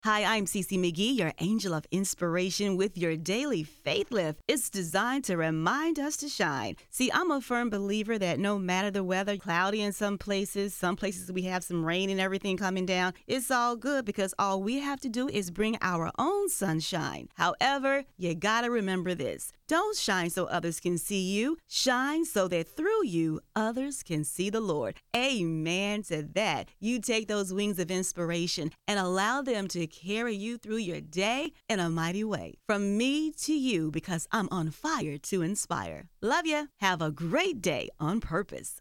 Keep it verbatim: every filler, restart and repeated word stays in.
Hi, I'm Cece McGee, your angel of inspiration with your daily faith lift. It's designed to remind us to shine. See, I'm a firm believer that no matter the weather, cloudy in some places, some places we have some rain and everything coming down, it's all good because all we have to do is bring our own sunshine. However, you gotta remember this. Don't shine so others can see you. Shine so that through you, others can see the Lord. Amen to that. You take those wings of inspiration and allow them to carry you through your day in a mighty way. From me to you, because I'm on fire to inspire. Love ya. Have a great day on purpose.